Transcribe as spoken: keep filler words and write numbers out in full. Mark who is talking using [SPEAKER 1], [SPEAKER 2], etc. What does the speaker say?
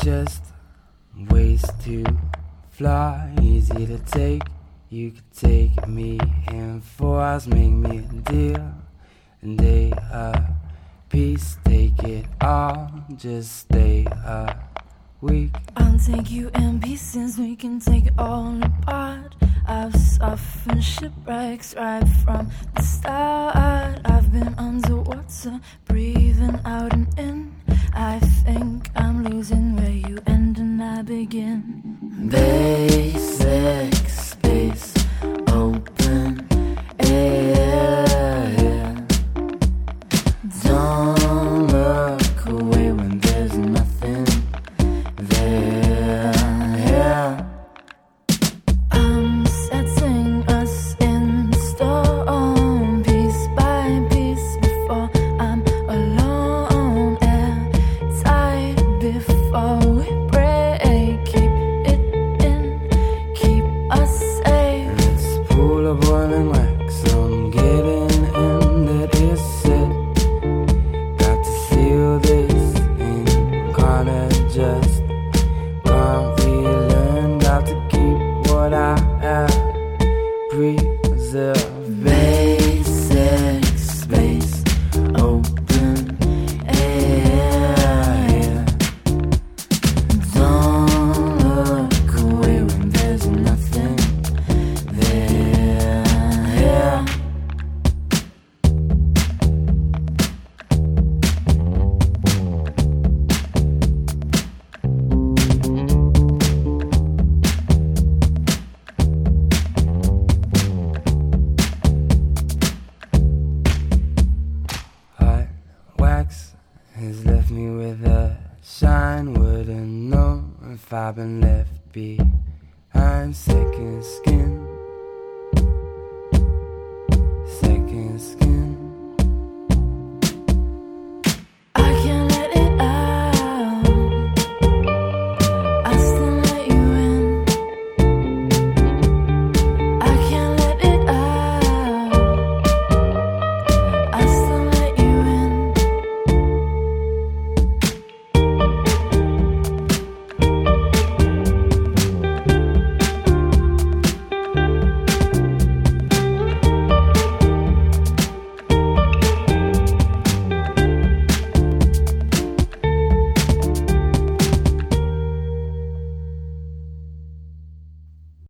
[SPEAKER 1] just ways to fly, easy to take. You could take me in four hours, make me a deal, and they a piece, take it all, just stay a week.
[SPEAKER 2] I'll take you in pieces, we can take it all apart. I've suffered shipwrecks right from the start. I've been underwater, breathing out and in. I think I'm losing where you end and I begin.
[SPEAKER 1] Basic space, open air. Don't look away when there's nothing there.
[SPEAKER 2] I'm setting us in stone, piece by piece, before I'm alone. Airtight before we break. Keep it in, keep us safe.
[SPEAKER 1] Let's pull a boiling wax, I'm getting in, that is it. Got to feel this in, can't adjust, can't relearn, got to keep what I have, preserve. Basic space, open air. Don't look away when there's nothing there. Hot wax has left me with a shine. Wouldn't know if I've been left behind. Second skin, second skin.